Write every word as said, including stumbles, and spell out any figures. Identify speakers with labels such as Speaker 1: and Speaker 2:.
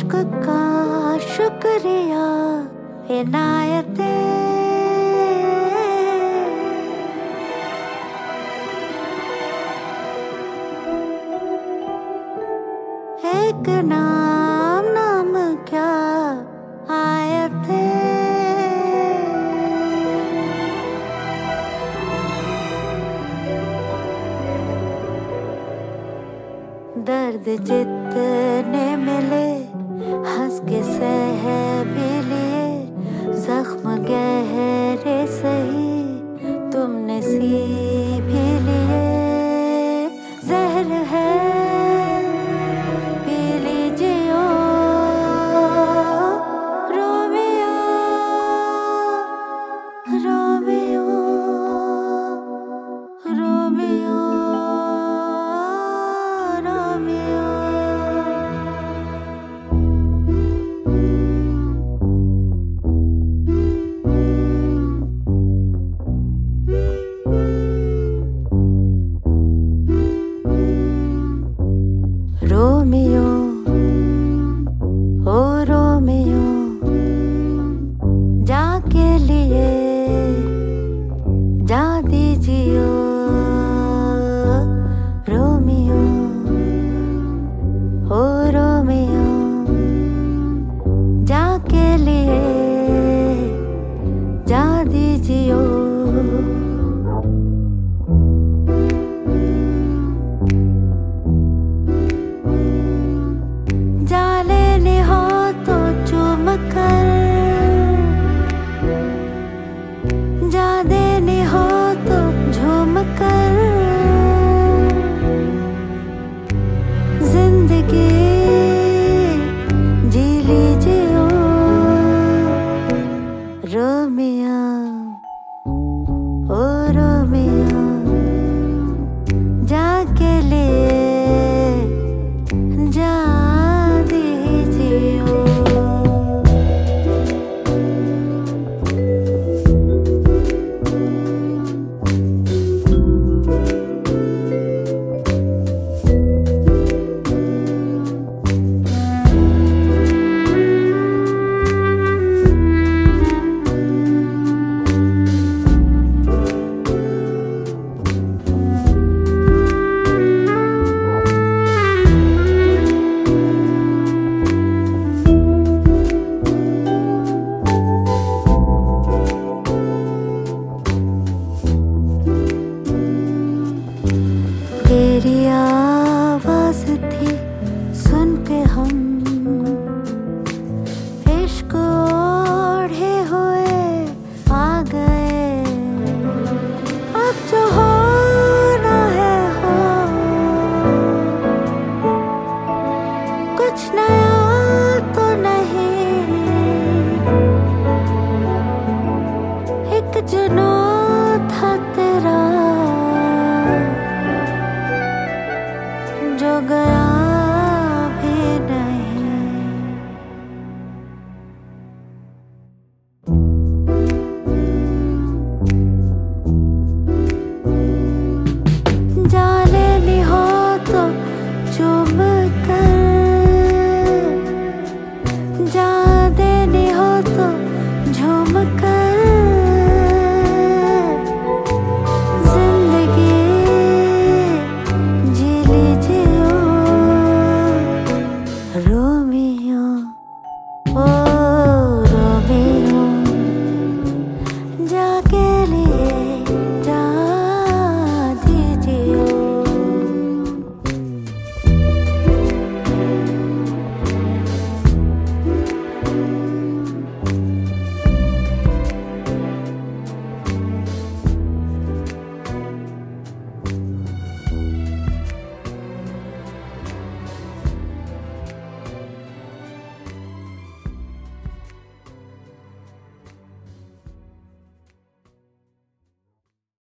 Speaker 1: इश्क का शुक्रिया इनायते एक नाम नाम क्या आयते दर्द जितने मिले हंस के सह भी लिए, जख्म गहरे सही तुमने सी भी लिए। जहर है पी लीजिए रोमियो रोमियो रोमियो रोमियो ओ रोमियो जाके लिए जा दीजिए रोमियो ओ रोमियो जाके लिए जा दीजिए। जा लेने हो तो चूम कर, जा देने हो तो झूम कर, जिंदगी जी लीजिए रोमियो ओ रोमियो जाके लिए जा तेरी आवाज थी सुन के हम इश्क ओढ़े हुए आ गए। अब जो होना है हो, कुछ नया तो नहीं, एक जुनून था तेरा जो गया भी नहीं। जा लेनी हो तो चूम कर, जा देनी हो तो